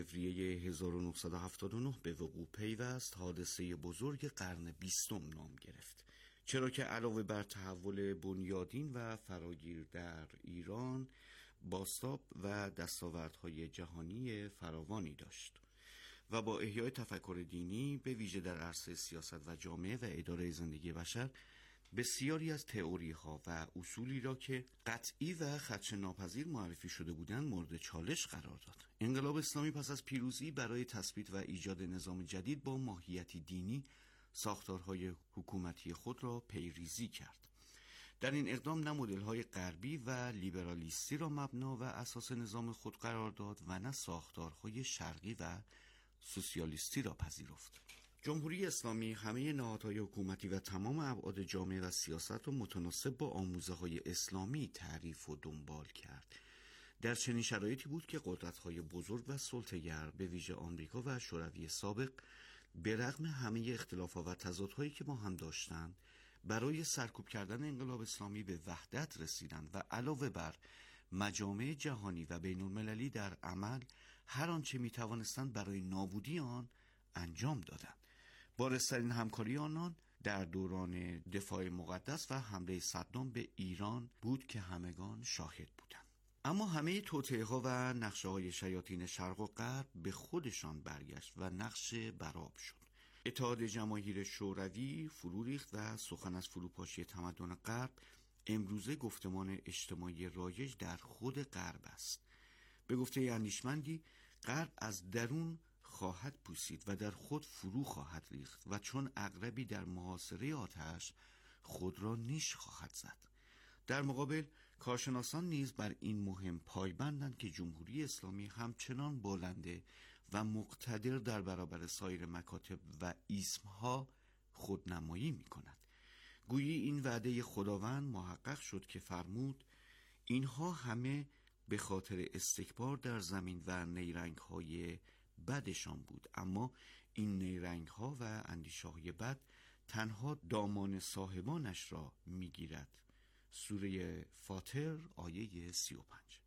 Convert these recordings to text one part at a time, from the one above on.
فوریه 1979 به وقوع پیوست، حادثه بزرگ قرن 20 نام گرفت، چرا که علاوه بر تحول بنیادین و فراگیر در ایران، بازتاب و دستاوردهای جهانی فراوانی داشت و با احیای تفکر دینی به ویژه در عرصه سیاست و جامعه و اداره زندگی بشر، بسیاری از تئوری ها و اصولی را که قطعی و خدشه ناپذیر معرفی شده بودند مورد چالش قرار داد. انقلاب اسلامی پس از پیروزی برای تثبیت و ایجاد نظام جدید با ماهیتی دینی ساختارهای حکومتی خود را پیریزی کرد. در این اقدام نه مدل‌های غربی و لیبرالیستی را مبنا و اساس نظام خود قرار داد و نه ساختارهای شرقی و سوسیالیستی را پذیرفت. جمهوری اسلامی همه نهادهای حکومتی و تمام ابعاد جامعه و سیاست را متناسب با آموزه‌های اسلامی تعریف و دنبال کرد. در چنین شرایطی بود که قدرت‌های بزرگ و سلطه‌گر به ویژه آمریکا و شوروی سابق به رغم همه اختلافات و تضادهایی که با هم داشتند، برای سرکوب کردن انقلاب اسلامی به وحدت رسیدند و علاوه بر مجامع جهانی و بین‌المللی در عمل هر آنچه می‌توانستند برای نابودی آن انجام دادند. بارزترین همکاری آنان در دوران دفاع مقدس و حمله صدام به ایران بود که همگان شاهد بودند. اما همه توطئه‌ها و نقشه‌های شیاطین شرق و غرب به خودشان برگشت و نقش برآب شد. اتحاد جماهیر شوروی فرو ریخت و سخن از فروپاشی تمدن غرب امروزه گفتمان اجتماعی رایج در خود غرب است. به گفته اندیشمندی، غرب از درون خواهد پوسید و در خود فرو خواهد ریخت و چون عقربی در محاصره آتش خود را نیش خواهد زد. در مقابل کارشناسان نیز بر این مهم پایبندند که جمهوری اسلامی همچنان بلنده و مقتدر در برابر سایر مکاتب و ایسمها خودنمایی می کند. گویی این وعده خداوند محقق شد که فرمود اینها همه به خاطر استکبار در زمین و نیرنگ‌های بدشان بود، اما این نیرنگ‌ها و اندیشه‌های بد تنها دامان صاحبانش را می‌گیرد. سوره فاطر آیه 35.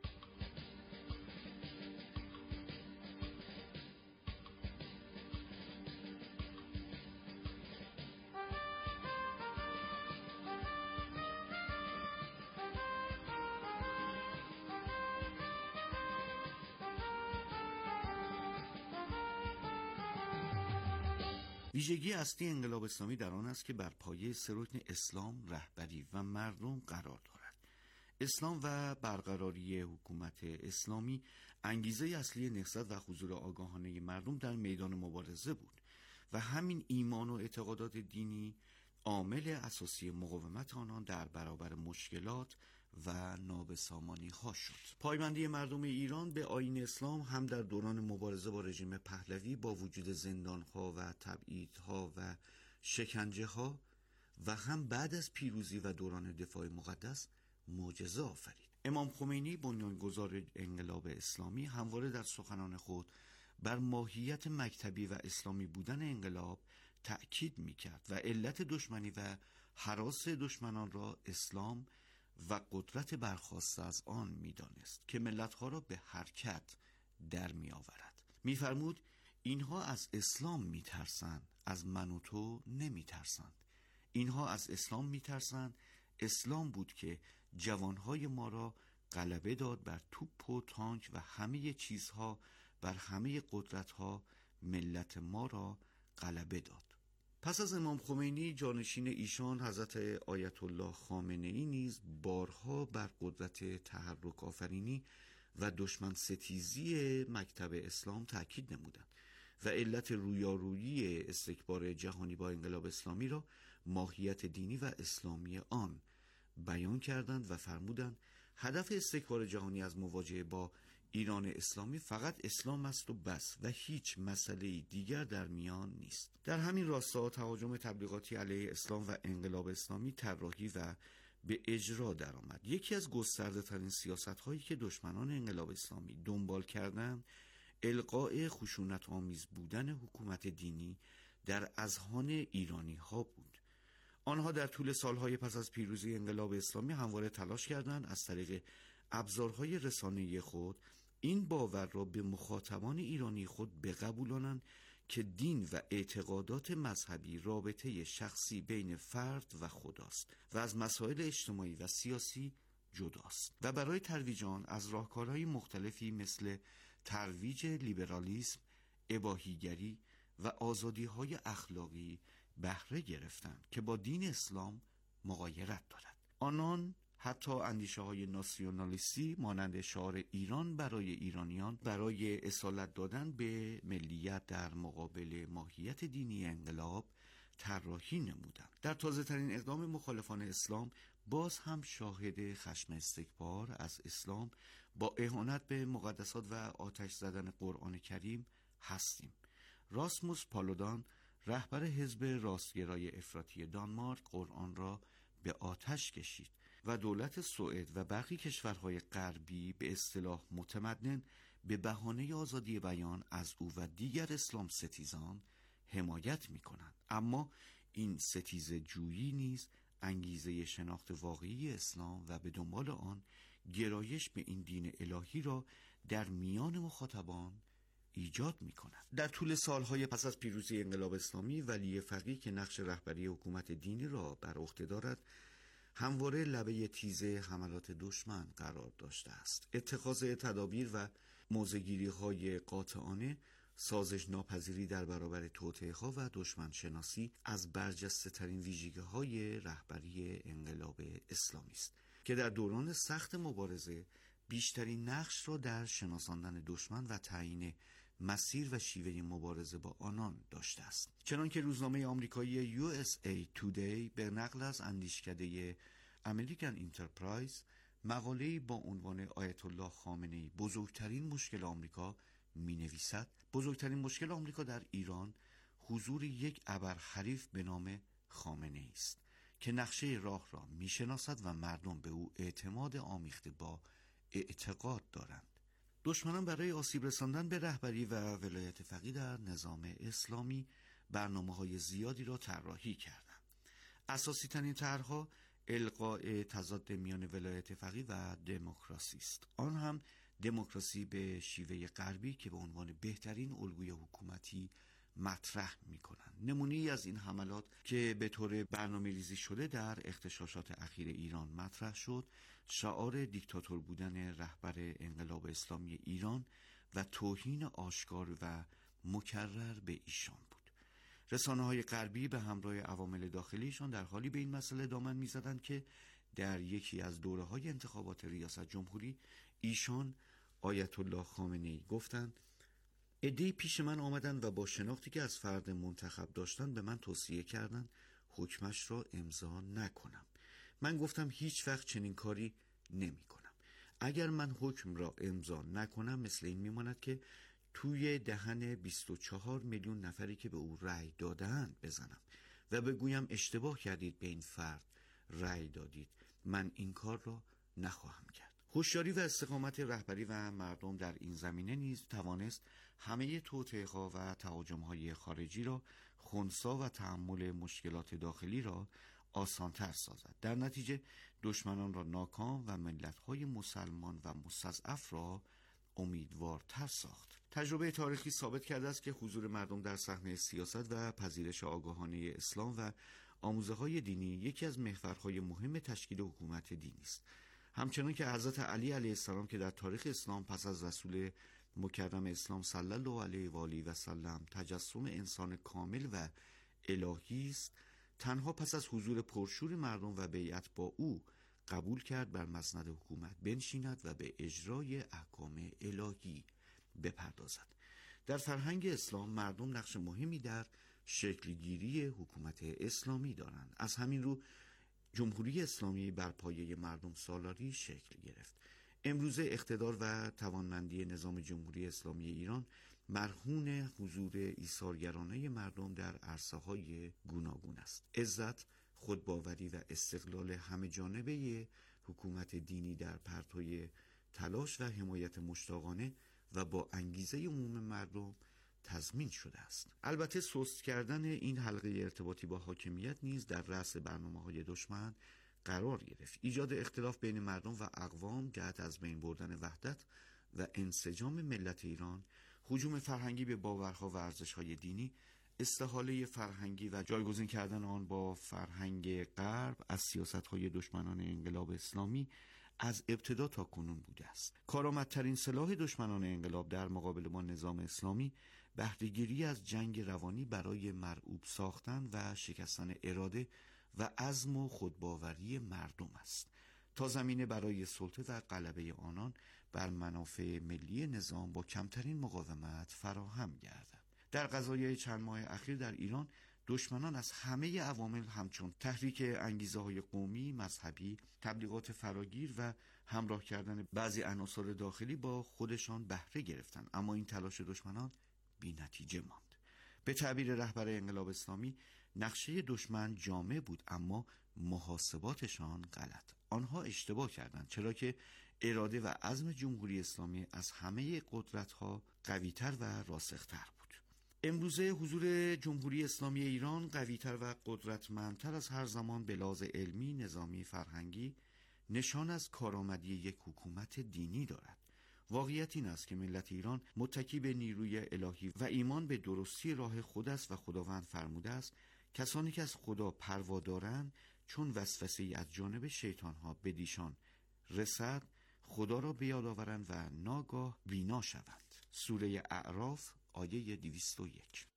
ویژگی اصلی انقلاب اسلامی در آن است که بر پایه سه رکن اسلام، رهبری و مردم قرار دارد. اسلام و برقراری حکومت اسلامی انگیزه اصلی نهضت و حضور آگاهانه مردم در میدان مبارزه بود و همین ایمان و اعتقادات دینی عامل اساسی مقاومت آنان در برابر مشکلات و نابسامانی ها شد. پایبندی مردم ایران به آیین اسلام هم در دوران مبارزه با رژیم پهلوی با وجود زندان ها و تبعیدها و شکنجه ها و هم بعد از پیروزی و دوران دفاع مقدس معجزه آفرید. امام خمینی بنیانگذار انقلاب اسلامی همواره در سخنان خود بر ماهیت مکتبی و اسلامی بودن انقلاب تأکید می‌کرد و علت دشمنی و هراس دشمنان را اسلام و قدرت برخاسته از آن می‌دانست که ملت‌ها را به حرکت در می‌آورد. می‌فرمود اینها از اسلام می‌ترسند، از من و تو نمی‌ترسند. اینها از اسلام می‌ترسند. اسلام بود که جوانهای ما را غلبه داد بر توپ و تانک و همه چیزها، بر همه قدرتها ملت ما را غلبه داد. پس از امام خمینی جانشین ایشان حضرت آیت الله خامنه‌ای نیز بارها بر قدرت تحرک آفرینی و دشمن ستیزی مکتب اسلام تأکید نمودند و علت رویارویی استکبار جهانی با انقلاب اسلامی را ماهیت دینی و اسلامی آن بیان کردند و فرمودند هدف استکبار جهانی از مواجهه با ایران اسلامی فقط اسلام است و بس و هیچ مسئله دیگر در میان نیست. در همین راستا تهاجم تبلیغاتی علیه اسلام و انقلاب اسلامی طراحی و به اجرا درآمد. یکی از گسترده ترین سیاست هایی که دشمنان انقلاب اسلامی دنبال کردند القاء خشونت آمیز بودن حکومت دینی در اذهان ایرانی ها بود. آنها در طول سالهای پس از پیروزی انقلاب اسلامی همواره تلاش کردند از طریق ابزارهای رسانه‌ای خود این باور را به مخاطبان ایرانی خود بقبولانند که دین و اعتقادات مذهبی رابطه شخصی بین فرد و خداست و از مسائل اجتماعی و سیاسی جداست و برای ترویج آن از راهکارهای مختلفی مثل ترویج لیبرالیسم، اباحیگری و آزادی‌های اخلاقی بهره گرفتند که با دین اسلام مغایرت دارد. آنان حتی اندیشه‌های ناسیونالیستی مانند شعار ایران برای ایرانیان برای اصالت دادن به ملیت در مقابل ماهیت دینی انقلاب طراحی نمودند. در تازه‌ترین اقدام مخالفان اسلام باز هم شاهد خشم استکبار از اسلام با اهانت به مقدسات و آتش زدن قرآن کریم هستیم. راسموس پالودان، رهبر حزب راستگرای افراطی دانمارک، قرآن را به آتش کشید و دولت سوئد و برخی کشورهای غربی به اصطلاح متمدن به بهانه آزادی بیان از او و دیگر اسلام ستیزان حمایت می‌کنند. اما این ستیزه جویی نیز انگیزه شناخت واقعی اسلام و به دنبال آن گرایش به این دین الهی را در میان مخاطبان ایجاد می‌کند. در طول سالهای پس از پیروزی انقلاب اسلامی، ولی فقیه که نقش رهبری حکومت دینی را بر عهده دارد همواره لبه تیز حملات دشمن قرار داشته است. اتخاذ تدابیر و موضع‌گیری‌های قاطعانه، سازش ناپذیری در برابر توطئه‌ها و دشمن شناسی از برجسته ترین ویژگی‌های رهبری انقلاب اسلامی است که در دوران سخت مبارزه بیشترین نقش را در شناساندن دشمن و تعیین مسیر و شیوه مبارزه با آنان داشته است. چنانکه روزنامه آمریکایی USA Today به نقل از اندیشکده امریکن انترپرایز مقاله‌ای با عنوان آیت الله خامنه‌ای بزرگترین مشکل آمریکا می‌نویسد: بزرگترین مشکل آمریکا در ایران حضور یک ابرحریف به نام خامنه‌ای است که نقشه راه را می‌شناسد و مردم به او اعتماد آمیخته با اعتقاد دارند. دشمنان برای آسیب رساندن به رهبری و ولایت فقیه در نظام اسلامی برنامه‌های زیادی را طراحی کردند. اساسی ترین طرح‌ها القاء تضاد میان ولایت فقیه و دموکراسی است، آن هم دموکراسی به شیوه غربی که به عنوان بهترین الگوی حکومتی مطرح می‌کنند. نمونه‌ای از این حملات که به طور برنامه‌ریزی شده در اغتشاشات اخیر ایران مطرح شد، شعار دیکتاتور بودن رهبر انقلاب اسلامی ایران و توهین آشکار و مکرر به ایشان بود. رسانه‌های غربی به همراه عوامل داخلیشان در حالی به این مسئله دامن می‌زدند که در یکی از دوره‌های انتخابات ریاست جمهوری ایشان، آیت الله خامنه‌ای، گفتند: عده‌ای پیش من آمدند و با شناختی که از فرد منتخب داشتند به من توصیه کردند حکمش را امضا نکنم. من گفتم هیچ وقت چنین کاری نمی کنم. اگر من حکم را امضا نکنم مثل این میماند که توی دهن 24 میلیون نفری که به او رأی دادند بزنم و بگویم اشتباه کردید، به این فرد رأی دادید. من این کار را نخواهم کرد. هوشیاری و استقامت رهبری و مردم در این زمینه نیز توانست همه توطئه‌ها و تهاجم‌های خارجی را خنثی و تحمل مشکلات داخلی را آسان‌تر سازد. در نتیجه دشمنان را ناکام و ملت‌های مسلمان و مستضعف را امیدوارتر ساخت. تجربه تاریخی ثابت کرده است که حضور مردم در صحنه سیاست و پذیرش آگاهانه اسلام و آموزه‌های دینی یکی از محورهای مهم تشکیل حکومت دینی است. همچنان که حضرت علی علیه السلام که در تاریخ اسلام پس از رسول مکرم اسلام صلی الله علیه و آله و سلم تجسم انسان کامل و الهی است، تنها پس از حضور پرشور مردم و بیعت با او قبول کرد بر مسند حکومت بنشیند و به اجرای احکام الهی بپردازد. در فرهنگ اسلام مردم نقش مهمی در شکلگیری حکومت اسلامی دارند. از همین رو جمهوری اسلامی بر پایه مردم سالاری شکل گرفت. امروزه اقتدار و توانمندی نظام جمهوری اسلامی ایران مرهون حضور ایثارگرانه مردم در عرصه‌های گوناگون است. عزت، خودباوری و استقلال همه جانبه حکومت دینی در پرتوی تلاش و حمایت مشتاقانه و با انگیزه عموم مردم تضمین شده است. البته سست کردن این حلقه ارتباطی با حاکمیت نیز در رأس برنامه‌های دشمن قرار گرفت. ایجاد اختلاف بین مردم و اقوام جهت از بین بردن وحدت و انسجام ملت ایران، هجوم فرهنگی به باورها و ارزش‌های دینی، استحاله فرهنگی و جایگزین کردن آن با فرهنگ غرب از سیاست‌های دشمنان انقلاب اسلامی از ابتدا تا کنون بوده است. کارآمدترین سلاح دشمنان انقلاب در مقابل با نظام اسلامی بهره‌گیری از جنگ روانی برای مرعوب ساختن و شکستن اراده و عزم و خودباوری مردم است تا زمینه برای سلطه و غلبه آنان بر منافع ملی نظام با کمترین مقاومت فراهم گردد. در قضایای چند ماه اخیر در ایران دشمنان از همه عوامل همچون تحریک انگیزه‌های قومی، مذهبی، تبلیغات فراگیر و همراه کردن بعضی عناصر داخلی با خودشان بهره گرفتند، اما این تلاش دشمنان بی نتیجه ماند. به تعبیر رهبر انقلاب اسلامی، نقشه دشمن جامع بود اما محاسباتشان غلط. آنها اشتباه کردند، چرا که اراده و عزم جمهوری اسلامی از همه قدرت‌ها قوی‌تر و راسخ‌تر بود. امروزه حضور جمهوری اسلامی ایران قوی‌تر و قدرتمندتر از هر زمان به لحاظ علمی، نظامی، فرهنگی نشان از کارآمدی یک حکومت دینی دارد. واقعیت این است که ملت ایران متکی به نیروی الهی و ایمان به درستی راه خود است و خداوند فرموده است کسانی که از خدا پروا دارند چون وسوسه‌ای از جانب شیطان‌ها بدیشان رسد خدا را به یاد آورند و ناگاه بینا شوند. سوره اعراف آیه 201.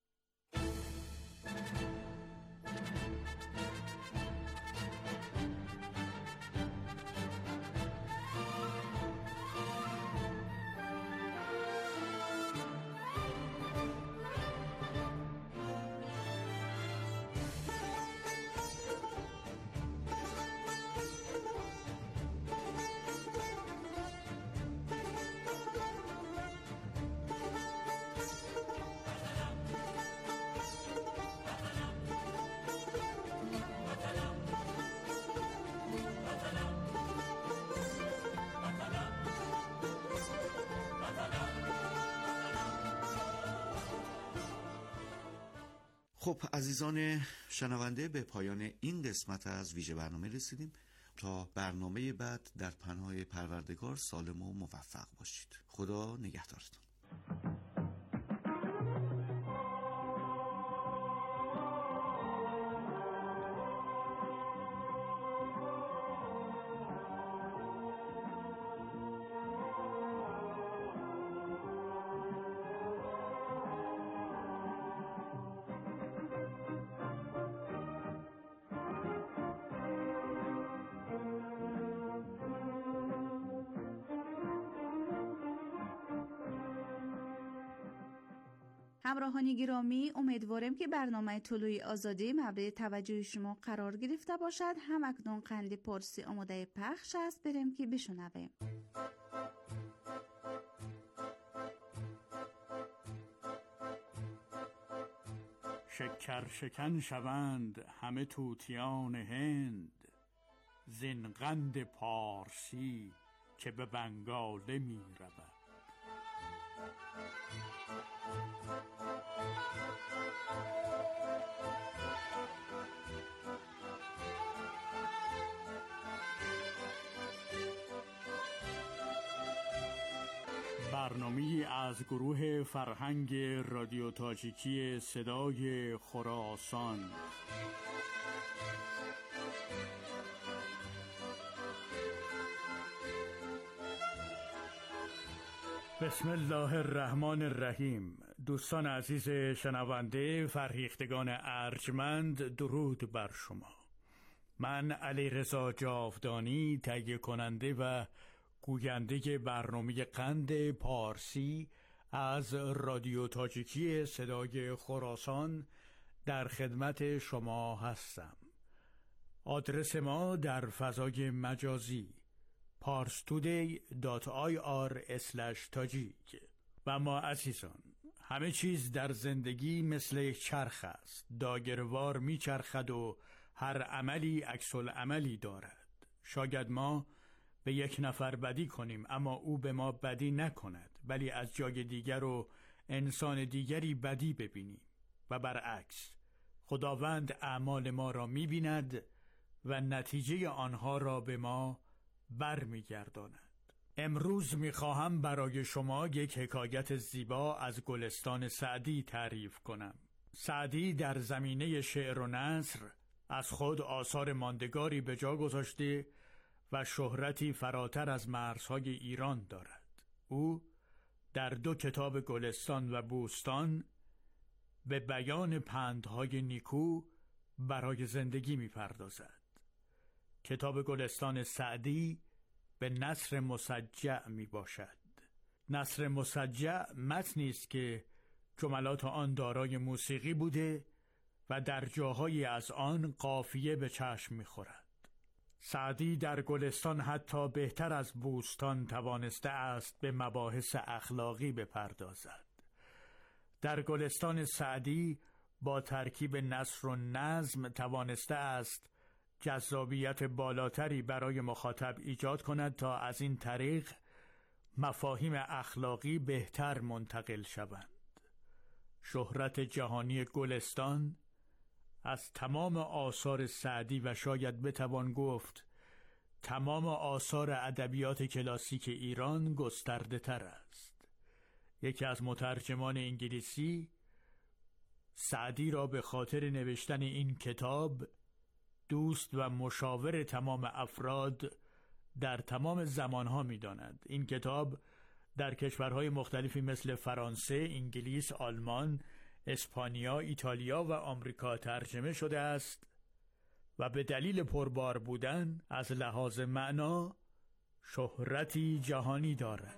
خب عزیزان شنونده، به پایان این قسمت از ویژه برنامه رسیدیم. تا برنامه بعد در پناه پروردگار سالم و موفق باشید. خدا نگهدارتون. همراهان گرامی، امیدوارم که برنامه طلوع آزادی مورد توجه شما قرار گرفته باشد. هم اکنون قند پارسی آماده پخش است، بریم که بشنویم. شکر شکن شوند همه طوطیان هند، زین قند پارسی که به بنگاله می رود. برنامه‌ای از گروه فرهنگ رادیو تاجیکی صدای خراسان. بسم الله الرحمن الرحیم. دوستان عزیز شنونده، فرهیختگان ارجمند، درود بر شما. من علیرضا جاودانی، تهیه کننده و گوینده برنامه قند پارسی از رادیو تاجیکی صدای خراسان در خدمت شما هستم. آدرس ما در فضای مجازی parstoday.ir/tajik. و ما عزیزان، همه چیز در زندگی مثل یک چرخ است، دایره‌وار میچرخد و هر عملی عکس العملی دارد. شاید ما به یک نفر بدی کنیم اما او به ما بدی نکند، ولی از جای دیگر و انسان دیگری بدی ببینیم و برعکس. خداوند اعمال ما را می‌بیند و نتیجه آنها را به ما برمیگرداند. امروز میخواهم برای شما یک حکایت زیبا از گلستان سعدی تعریف کنم. سعدی در زمینه شعر و نثر از خود آثار ماندگاری به جا گذاشته و شهرتی فراتر از مرزهای ایران دارد. او در 2 کتاب گلستان و بوستان به بیان پندهای نیکو برای زندگی می‌پردازد. کتاب گلستان سعدی به نثر مسجع میباشد. نثر مسجع متنی است که جملات آن دارای موسیقی بوده و در جاهایی از آن قافیه به چشم میخورد. سعدی در گلستان حتی بهتر از بوستان توانسته است به مباحث اخلاقی بپردازد. در گلستان سعدی با ترکیب نثر و نظم توانسته است جذابیت بالاتری برای مخاطب ایجاد کند تا از این طریق مفاهیم اخلاقی بهتر منتقل شوند. شهرت جهانی گلستان از تمام آثار سعدی و شاید بتوان گفت تمام آثار ادبیات کلاسیک ایران گسترده تر است. یکی از مترجمان انگلیسی سعدی را به خاطر نوشتن این کتاب دوست و مشاور تمام افراد در تمام زمانها می داند. این کتاب در کشورهای مختلفی مثل فرانسه، انگلیس، آلمان، اسپانیا، ایتالیا و آمریکا ترجمه شده است و به دلیل پربار بودن از لحاظ معنا شهرتی جهانی دارد.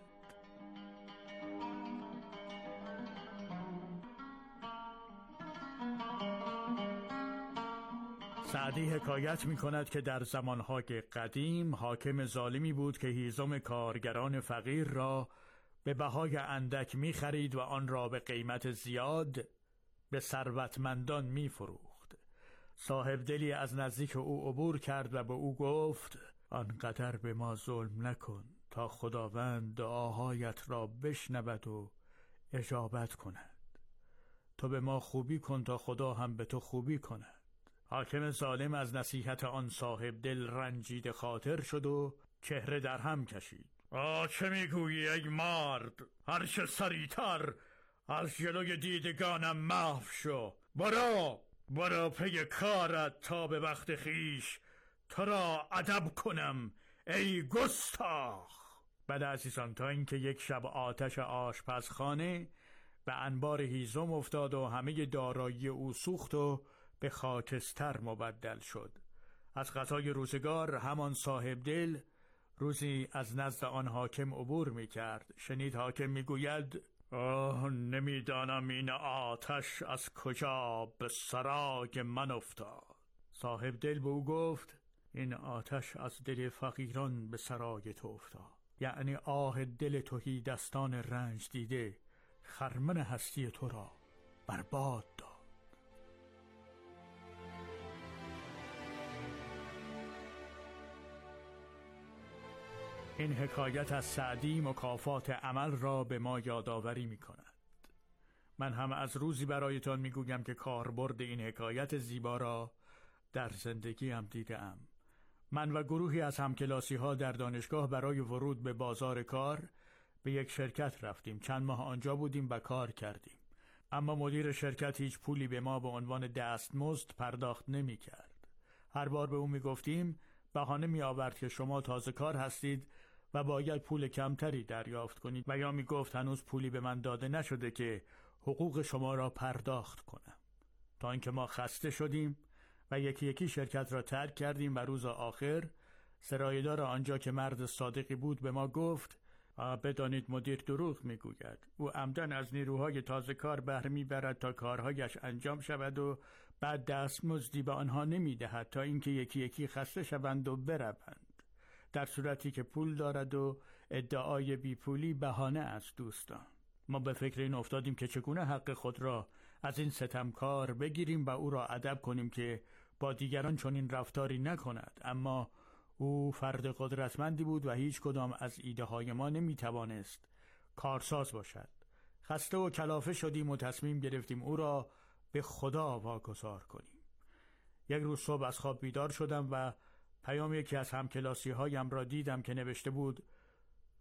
سعدی حکایت می کند که در زمانهای قدیم حاکم ظالمی بود که هیزم کارگران فقیر را به بهای اندک می خرید و آن را به قیمت زیاد به ثروتمندان می فروخت. صاحب دلی از نزدیک او عبور کرد و به او گفت آنقدر به ما ظلم نکن تا خداوند دعاهایت را بشنود و اجابت کند. تو به ما خوبی کن تا خدا هم به تو خوبی کند. حاکم ظالم از نصیحت آن صاحب دل رنجیده خاطر شد و چهره در هم کشید. چه میگویی ای مرد؟ هرچه سریعتر از جلوی دیدگانم محو شو. برو پی کارت تا به وقت خیش تو را ادب کنم ای گستاخ. بعد عزیزان تا اینکه یک شب آتش آشپزخانه به انبار هیزم افتاد و همه دارایی او سوخت و به خاکستر مبدل شد. از غذای روزگار همان صاحب دل روزی از نزد آن حاکم عبور می کرد. شنید حاکم می گوید نمیدانم این آتش از کجا به سرای من افتاد. صاحب دل به او گفت این آتش از دل فقیران به سرای تو افتاد. یعنی آه دل تهی دستان رنج دیده خرمن هستی تو را برباد داد. این حکایت از سعدی مکافات عمل را به ما یادآوری می کند. من هم از روزی برایتان می گویم که کاربرد این حکایت زیبا را در زندگیم دیدم. من و گروهی از همکلاسی ها در دانشگاه برای ورود به بازار کار به یک شرکت رفتیم. چند ماه آنجا بودیم و کار کردیم. اما مدیر شرکت هیچ پولی به ما به عنوان دستمزد پرداخت نمی کرد. هر بار به او می گفتیم بهانه می آورد که شما تازه کار هستید و باید پول کمتری دریافت کنید و یا می گفت هنوز پولی به من داده نشده که حقوق شما را پرداخت کنم. تا اینکه ما خسته شدیم و یکی یکی شرکت را ترک کردیم و روز آخر سرایه‌دار آنجا که مرد صادقی بود به ما گفت بدانید مدیر دروغ میگوید. او عمدن از نیروهای تازه کار بهره میبرد تا کارهایش انجام شود و بعد دستمزدی به آنها نمیدهد تا اینکه یکی یکی خسته شوند و بروند، در صورتی که پول دارد و ادعای بیپولی بهانه است. دوستان، ما به فکر این افتادیم که چگونه حق خود را از این ستمکار بگیریم و او را ادب کنیم که با دیگران چنین رفتاری نکند. اما او فرد قدرتمندی بود و هیچ کدام از ایده های ما نمیتوانست کارساز باشد. خسته و کلافه شدیم و تصمیم گرفتیم او را به خدا واگذار کنیم. یک روز صبح از خواب بیدار شدم و پیام یکی از همکلاسی هایم را دیدم که نوشته بود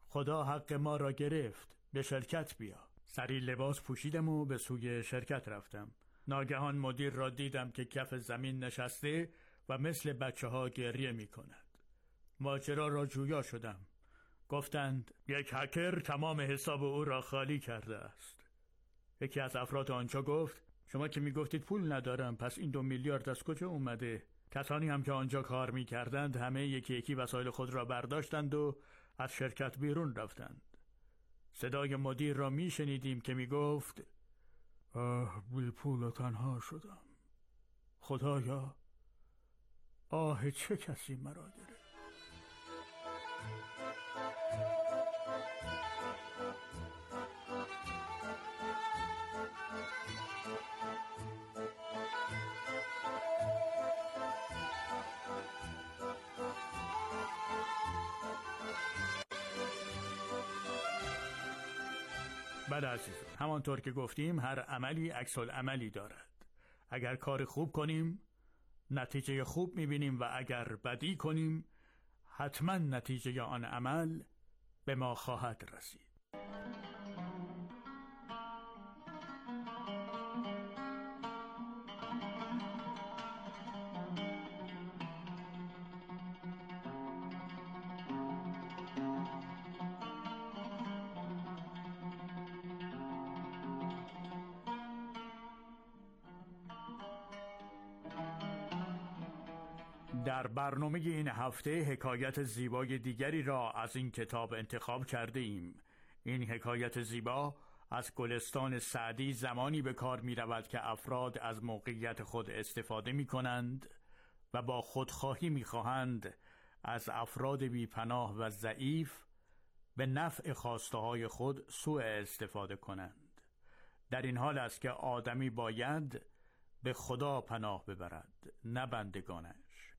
خدا حق ما را گرفت، به شرکت بیا. سری لباس پوشیدم و به سوی شرکت رفتم. ناگهان مدیر را دیدم که کف زمین نشسته و مثل بچه‌ها گریه می کند. ماجرا را جویا شدم. گفتند یک هکر تمام حساب او را خالی کرده است. یکی از افراد آنجا گفت شما که می گفتید پول ندارم، پس این 2 میلیارد از کجا اومده؟ کسانی هم که آنجا کار می کردند همه یکی یکی وسایل خود را برداشتند و از شرکت بیرون رفتند. صدای مدیر را می شنیدیم که می گفت بی پول و تنها شدم. خدایا، آه چه کسی مرا گرفت. بله عزیزان، همانطور که گفتیم هر عملی عکس العملی دارد. اگر کار خوب کنیم نتیجه خوب میبینیم و اگر بدی کنیم حتما نتیجه آن عمل به ما خواهد رسید. در برنامه این هفته حکایت زیبای دیگری را از این کتاب انتخاب کرده ایم. این حکایت زیبا از گلستان سعدی زمانی به کار می رود که افراد از موقعیت خود استفاده می کنند و با خودخواهی می خواهند از افراد بی پناه و ضعیف به نفع خواسته های خود سوء استفاده کنند. در این حال است که آدمی باید به خدا پناه ببرد، نه بندگانش.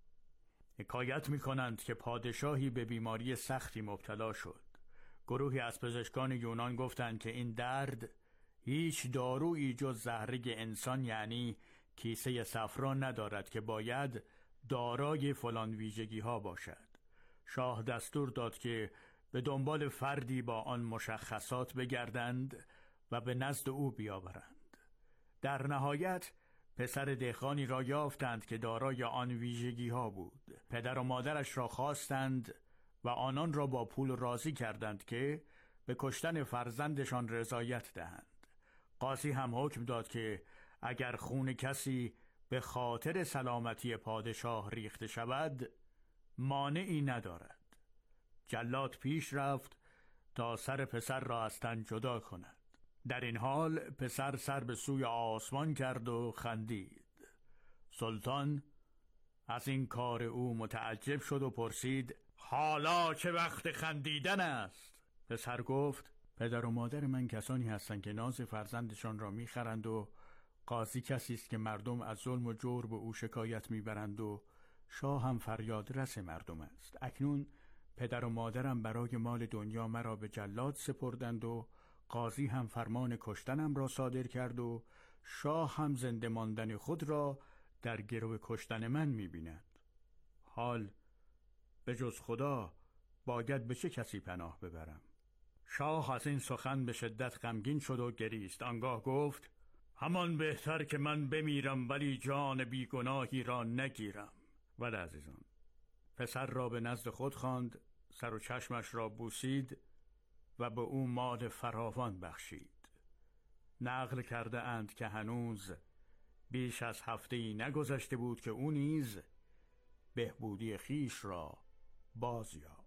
حکایت می کنند که پادشاهی به بیماری سختی مبتلا شد. گروهی از پزشکان یونان گفتند که این درد هیچ دارویی جز زهره انسان یعنی کیسه صفرا ندارد که باید دارای فلان ویژگی ها باشد. شاه دستور داد که به دنبال فردی با آن مشخصات بگردند و به نزد او بیاورند. در نهایت پسر دهقانی را یافتند که دارای آن ویژگی ها بود. پدر و مادرش را خواستند و آنان را با پول راضی کردند که به کشتن فرزندشان رضایت دهند. قاضی هم حکم داد که اگر خون کسی به خاطر سلامتی پادشاه ریخته شود مانعی ندارد. جلاد پیش رفت تا سر پسر را از تن جدا کند. در این حال پسر سر به سوی آسمان کرد و خندید. سلطان از این کار او متعجب شد و پرسید حالا چه وقت خندیدن است؟ پسر گفت پدر و مادر من کسانی هستند که ناز فرزندشان را میخرند و قاضی کسی است که مردم از ظلم و جور به او شکایت میبرند و شاه هم فریاد رس مردم است. اکنون پدر و مادرم برای مال دنیا مرا به جلاد سپردند و قاضی هم فرمان کشتنم را صادر کرد و شاه هم زنده ماندن خود را در گرو کشتن من می‌بیند. حال به جز خدا باید به چه کسی پناه ببرم؟ شاه از این سخن به شدت غمگین شد و گریست. آنگاه گفت همان بهتر که من بمیرم ولی جان بیگناهی را نگیرم. ولی عزیزان، پسر را به نزد خود خواند، سر و چشمش را بوسید و به او مال فراوان بخشید. نقل کرده اند که هنوز بیش از هفته‌ای نگذشته بود که او نیز بهبودی خیش را باز یافت.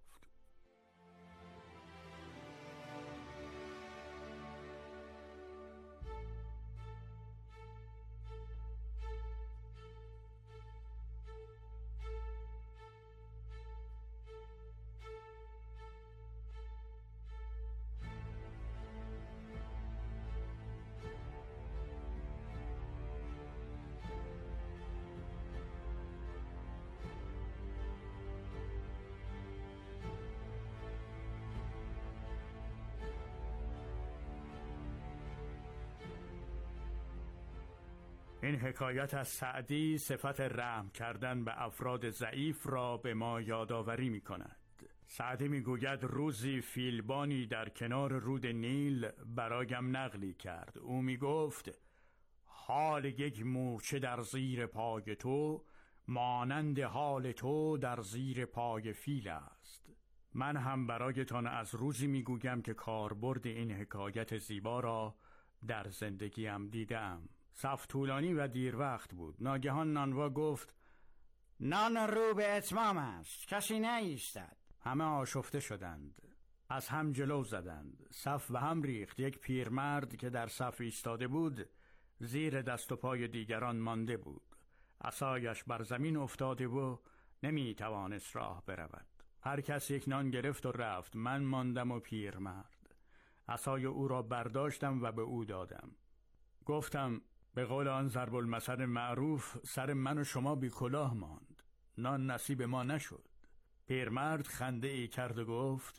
این حکایت از سعدی صفت رحم کردن به افراد ضعیف را به ما یادآوری می کند. سعدی میگوید روزی فیلبانی در کنار رود نیل برایم نقلی کرد. او میگفت حال یک مورچه در زیر پای تو مانند حال تو در زیر پای فیل است. من هم برایتان از روزی میگویم که کاربرد این حکایت زیبا را در زندگیم دیدم. صف طولانی و دیر وقت بود. ناگهان نانوا گفت نان رو به اتمام است، کسی نایستد. همه آشفته شدند، از هم جلو زدند، صف به هم ریخت. یک پیرمرد که در صف ایستاده بود زیر دست و پای دیگران مانده بود. عصایش بر زمین افتاده و نمی توانست راه برود. هر کس یک نان گرفت و رفت. من ماندم و پیرمرد. عصای او را برداشتم و به او دادم. گفتم به قول آن ضرب المثل معروف سر من و شما بی کلاه ماند، نان نصیب ما نشد. پیرمرد خنده ای کرد و گفت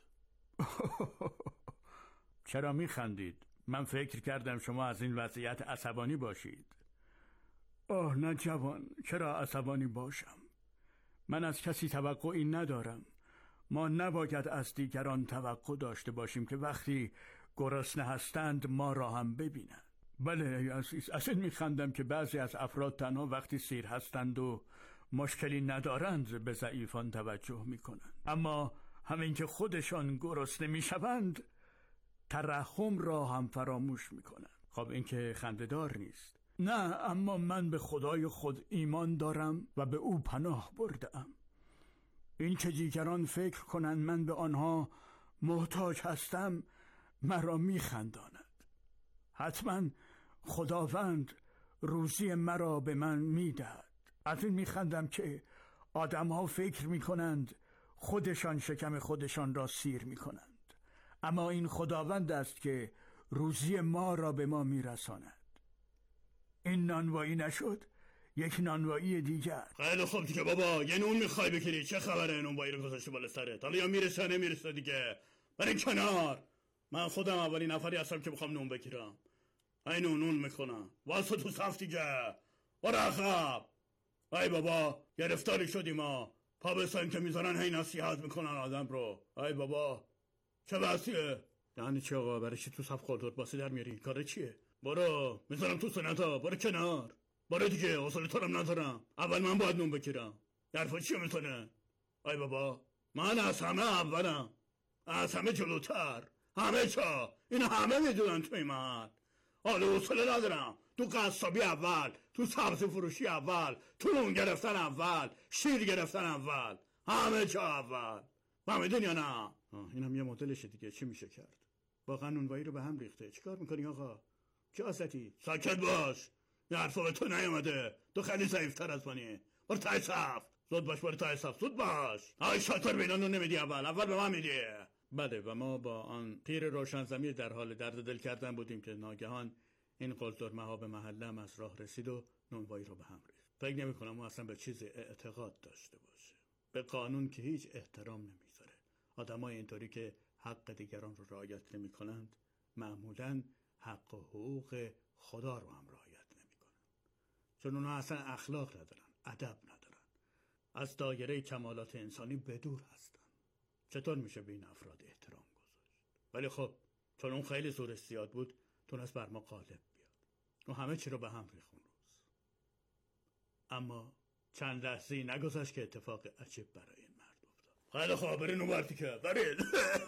چرا می خندید؟ من فکر کردم شما از این وضعیت عصبانی باشید. آه نه جوان، چرا عصبانی باشم؟ من از کسی توقعی ندارم. ما نباید از دیگران توقع داشته باشیم که وقتی گرسنه هستند ما را هم ببینند. بله عزیز، از این میخندم که بعضی از افراد تنها وقتی سیر هستند و مشکلی ندارند به ضعیفان توجه میکنند، اما همین که خودشان گرسنه میشوند ترحم را هم فراموش میکنند. خب این که خنده‌دار نیست. نه، اما من به خدای خود ایمان دارم و به او پناه بردم. این که دیگران فکر کنند من به آنها محتاج هستم مرا میخنداند. حتما خداوند روزی مرا به من میدهد. از این میخندم که آدم‌ها فکر میکنند خودشان شکم خودشان را سیر میکنند، اما این خداوند است که روزی ما را به ما میرساند. این نانوایی نشد، یک نانوایی دیگر. خیلی خوب دیگه بابا، یه نون میخوای بکنی؟ چه خبره نونوایی رو گذاشته بالا سرت؟ حالا یا میرسه نمیرسه دیگه. برین کنار. من خودم اولین نفری هستم که میخوام نون بگیرم. اینو نون میکنم. واسه تو صف دیگه. برو عقب. ای بابا گرفتاری شدیم ما. پا بسایم که میذارن هی نصیحت میکنن آدم رو. ای بابا چه بحثیه؟ یعنی چی آقا؟ برای چی تو صف خودت باسی در میاری؟ کار چیه؟ برو میذارم تو سنتا. برو کنار. برو دیگه، حوصله تو رو ندارم. اول من باید نون بگیرم. درفا چی میکنه؟ ای بابا من از همه اولم، از همه جلوتر. همه چا اینا همه میدونن توی من. حالا حوصله ندارم. تو قصابی اول، تو سبزی فروشی اول، تو نون گرفتن اول، شیر گرفتن اول، همه جا اول. فهمیدین یا نه؟ اینم یه مدلشه دیگه. چی میشه کرد؟ واقعا نونوایی رو به هم ریخته. چیکار میکنی آقا؟ چه واسطی؟ ساکت باش. یه حرفا به تو نیومده. تو خیلی ضعیفتر از منی. برو تای صف. زود باش، برو تای صف. زود باش. آی شاطر به اینا نون نمیدی اول به من میدی. بله، و ما با آن پیر روشنزمیر در حال درد دل کردن بودیم که ناگهان این قلدرمه‌ها به محلم از راه رسید و نونوایی رو به هم ریخت. فکر نمی‌کنم اون اصلا به چیزی اعتقاد داشته باشه. به قانون که هیچ احترام نمیذاره. آدمای اینطوری که حق دیگران رو رعایت نمی‌کنند معمولاً حق و حقوق خدا رو هم رعایت نمی‌کنند. چون اونها اصلا اخلاق ندارن، ادب ندارن. از دایره کمالات انسانی بدور هستن. چطور میشه به این افراد احترام گذاشت؟ ولی خب چون اون خیلی زور استیاد بود تونست بر ما غالب بیاد و همه چی رو به هم ریخت اون روز. اما چند لحظه‌ای نگذشت که اتفاق عجیب برای این مرد افتاد. خیلی خوب برین اون برتی که برین.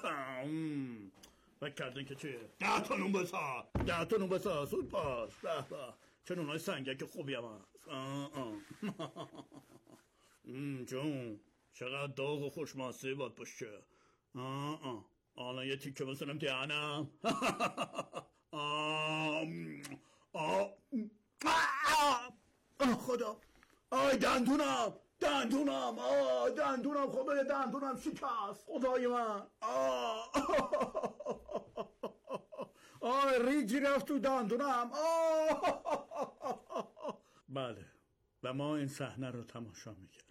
فکر کردین که چیه؟ 10 تا نون بسا، 10 تا نون بسا. زود باش. به چه نونای سنگک خوبی هم هست. جون چقدر داغ و خوشماسه باید باشه. حالا یه تیکه بزنم دهنم. خدا. آی دندونم خدای دندونم شکست. خدای من. آی ریگی رفت تو دندونم. بله، و ما این صحنه رو تماشا میکردیم.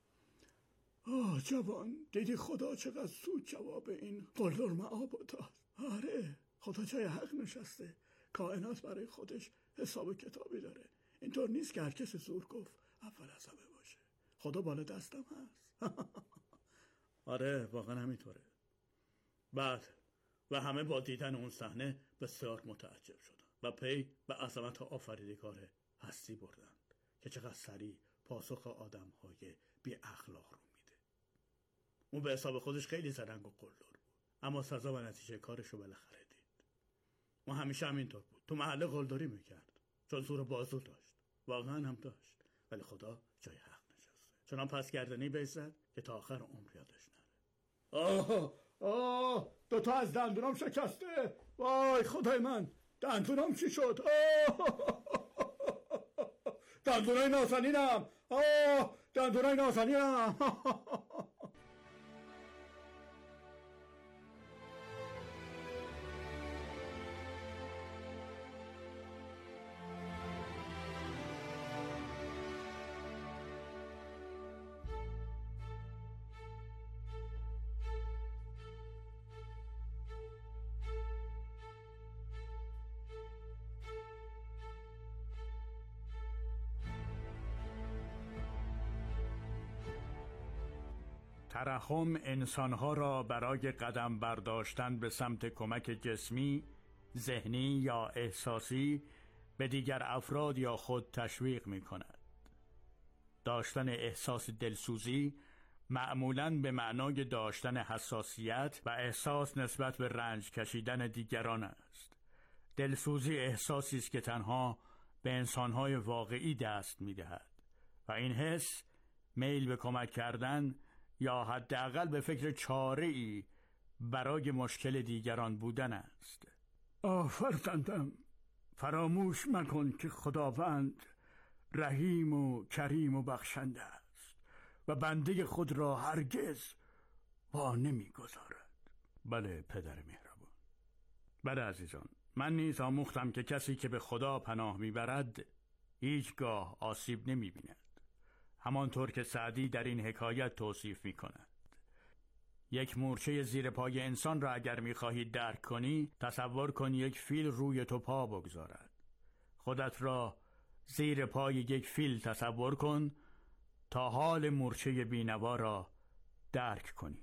جوان دیدی خدا چقدر زود جواب این قلدرمه آب داد. آره خدا جای حق نشسته. کائنات برای خودش حساب و کتابی داره. اینطور نیست که هر کسی زور گفت اول از همه باشه. خدا بالا دستم هست. آره واقعا همینطوره. بعد و همه با دیدن اون صحنه بسیار متعجب شدن و پی به عظمت آفریدگار هستی بردند که چقدر سریع پاسخ آدم‌های بی اخلاق رو میده. اون به حساب خودش خیلی زرنگ و قلدر بود، اما سزا و نتیجه کارشو بالاخره دید. اون همیشه همینطور بود، تو محله قلدری میکرد چون زور بازو داشت، واقعا هم داشت، ولی خدا جای حق نشسته. چنان پس گردنی بزد که تا آخر عمر یادش نره. دوتا از دندونام شکسته. وای خدای من، دندونام چی شد؟ دندونای نازنینم. دندونای نازنینم. ترحم انسانها را برای قدم برداشتن به سمت کمک جسمی، ذهنی یا احساسی به دیگر افراد یا خود تشویق می کند. داشتن احساس دلسوزی معمولاً به معنای داشتن حساسیت و احساس نسبت به رنج کشیدن دیگران است. دلسوزی احساسی است که تنها به انسانهای واقعی دست می دهد و این حس میل به کمک کردن یا حداقل به فکر چاره‌ای برای مشکل دیگران بودن است. فرزندم، فراموش مکن که خداوند رحیم و کریم و بخشنده است و بنده خود را هرگز وا نمی‌گذارد. بله پدر مهربان. بله عزیزان، من نیز آموختم که کسی که به خدا پناه میبرد هیچگاه آسیب نمی‌بیند. همانطور که سعدی در این حکایت توصیف می کند. یک مورچه زیر پای انسان را اگر می خواهی درک کنی، تصور کن یک فیل روی تو پا بگذارد. خودت را زیر پای یک فیل تصور کن تا حال مورچه بینوا را درک کنی.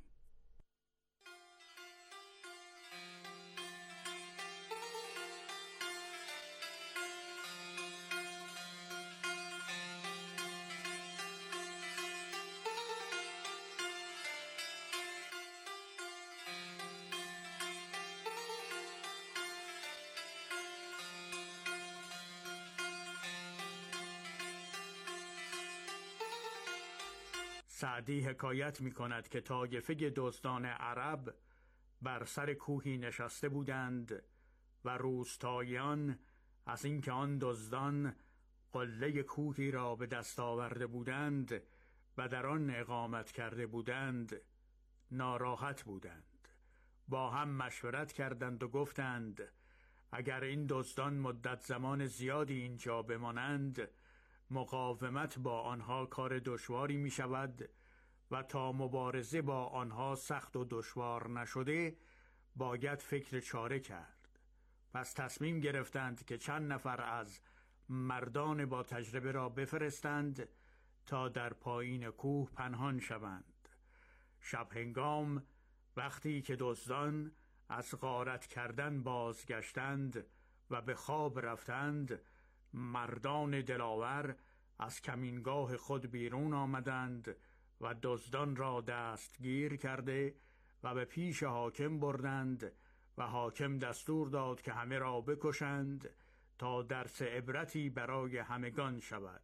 سعدی حکایت می کند که طایفه دزدان عرب بر سر کوهی نشسته بودند و روستاییان از اینکه آن دزدان قله کوهی را به دست آورده بودند و در آن اقامت کرده بودند ناراحت بودند. با هم مشورت کردند و گفتند اگر این دزدان مدت زمان زیادی اینجا بمانند مقاومت با آنها کار دشواری می شود و تا مبارزه با آنها سخت و دشوار نشده باید فکر چاره کرد. پس تصمیم گرفتند که چند نفر از مردان با تجربه را بفرستند تا در پایین کوه پنهان شوند. شب هنگام وقتی که دزدان از غارت کردن بازگشتند و به خواب رفتند، مردان دلاور از کمینگاه خود بیرون آمدند و دزدان را دستگیر کرده و به پیش حاکم بردند و حاکم دستور داد که همه را بکشند تا درس عبرتی برای همگان شود.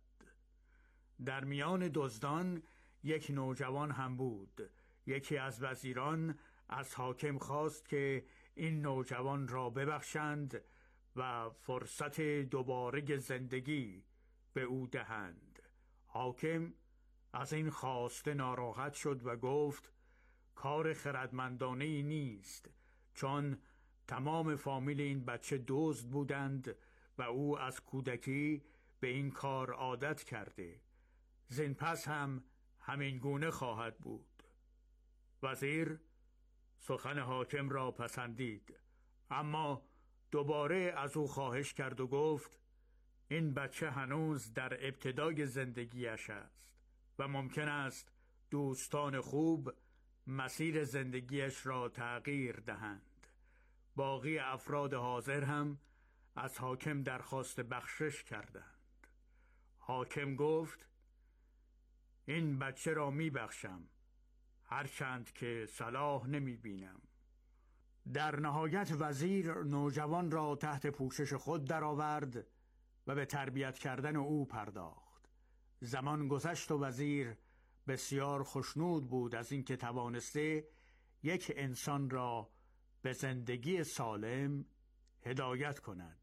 در میان دزدان یک نوجوان هم بود. یکی از وزیران از حاکم خواست که این نوجوان را ببخشند و فرصت دوباره زندگی به او دهند. حاکم از این خواسته ناراحت شد و گفت کار خردمندانه‌ای نیست، چون تمام فامیل این بچه دزد بودند و او از کودکی به این کار عادت کرده. زین پس هم همین گونه خواهد بود. وزیر سخن حاکم را پسندید، اما دوباره از او خواهش کرد و گفت این بچه هنوز در ابتدای زندگیش است و ممکن است دوستان خوب مسیر زندگیش را تغییر دهند. باقی افراد حاضر هم از حاکم درخواست بخشش کردند. حاکم گفت این بچه را میبخشم، هرچند که صلاح نمیبینم. در نهایت وزیر نوجوان را تحت پوشش خود درآورد و به تربیت کردن او پرداخت. زمان گذشت و وزیر بسیار خوشنود بود از اینکه توانسته یک انسان را به زندگی سالم هدایت کند.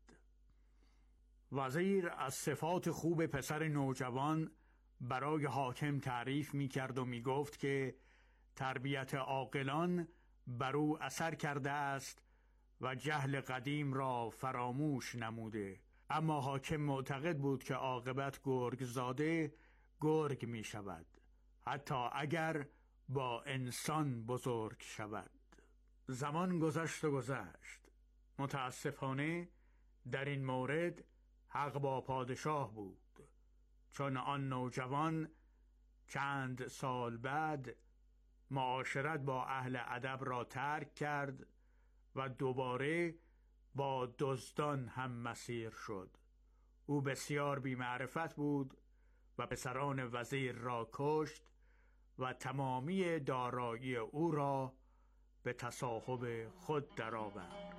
وزیر از صفات خوب پسر نوجوان برای حاکم تعریف می کرد و می گفت که تربیت عاقلان بر او اثر کرده است و جهل قدیم را فراموش نموده. اما حاکم معتقد بود که عاقبت گرگ زاده گرگ می شود، حتی اگر با انسان بزرگ شود. زمان گذشت و گذشت. متاسفانه در این مورد حق با پادشاه بود، چون آن نوجوان چند سال بعد معاشرت با اهل ادب را ترک کرد و دوباره با دزدان هم مسیر شد. او بسیار بی‌معرفت بود و پسران وزیر را کشت و تمامی دارایی او را به تصاحب خود درآورد.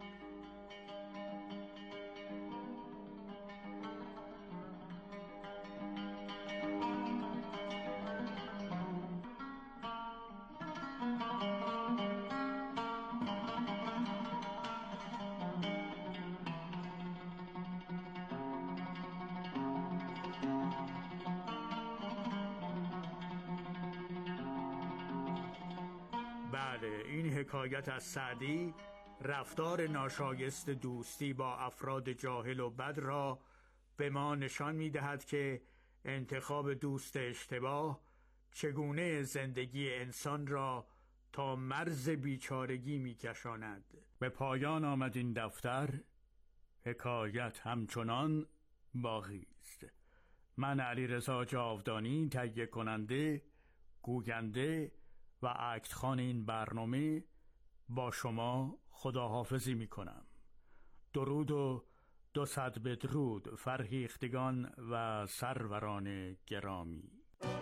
بله، این حکایت از سعدی رفتار ناشایست دوستی با افراد جاهل و بد را به ما نشان می دهد که انتخاب دوست اشتباه چگونه زندگی انسان را تا مرز بیچارگی می کشاند. به پایان آمد این دفتر، حکایت همچنان باقی است. من علیرضا جاودانی تهیه کننده، گوینده و اکت خوان این برنامه با شما خداحافظی می کنم. درود و 200 بدرود فرهیختگان و سروران گرامی.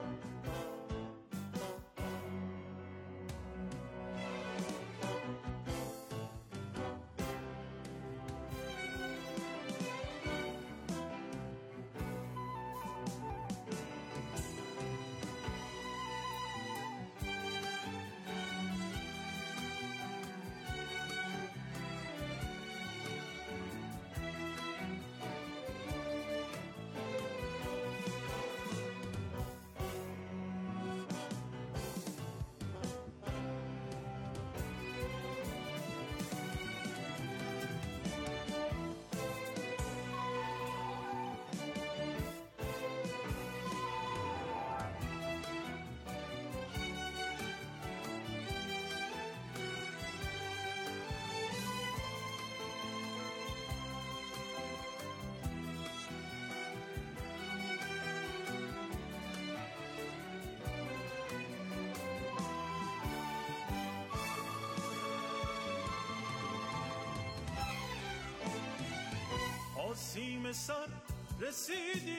سیم سر رسیدی